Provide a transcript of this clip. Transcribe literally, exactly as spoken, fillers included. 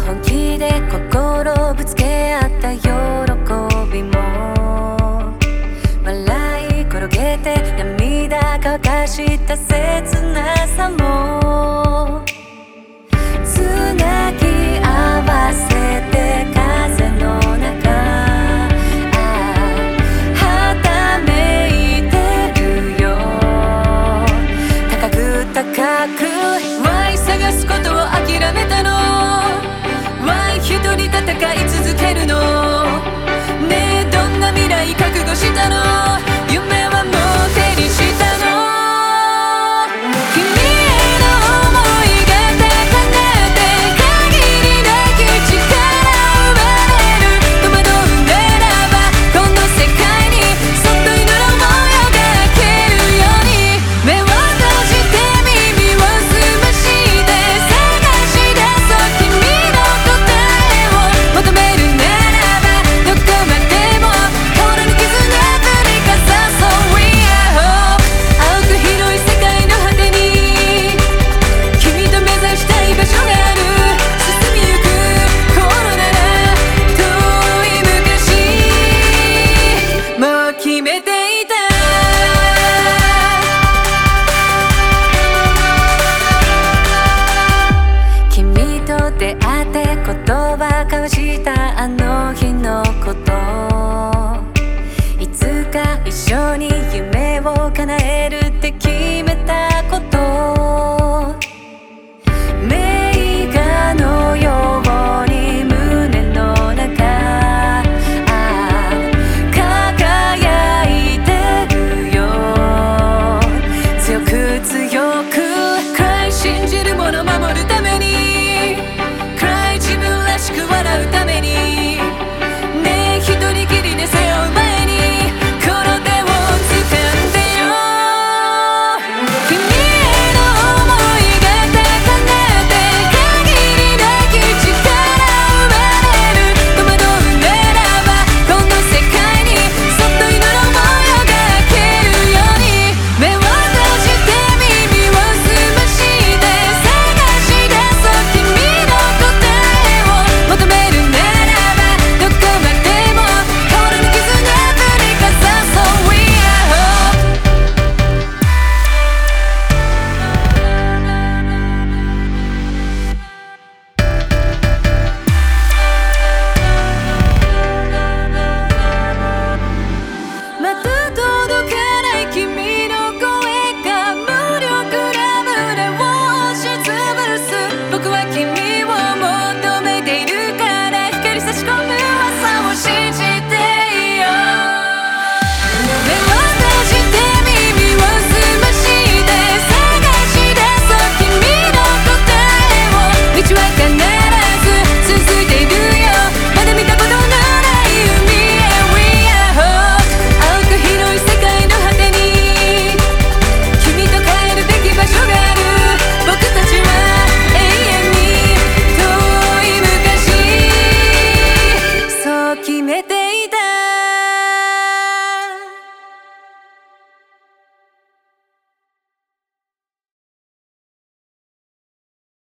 本気で心ぶつけ合った喜びも笑い転げて涙乾かした切なさもつなぎ合わせて風の中はためいてるよ高く高く Why 探すことを諦めたの Why 一人戦い続けるのねえどんな未来覚悟したの夢はもう手にしたの君への想いが高鳴って限りなき力を奪われる戸惑うならばこの世界にそっと祈る模様が消えるように目を閉じて耳を澄まして探し出そう君の答えを求めるならばどこまでも心に傷なくにかさそう We are hope 青く広い世界の果てに君と目指したい場所がある進みゆく頃なら遠い昔もう決めていた君と出会って言葉交わした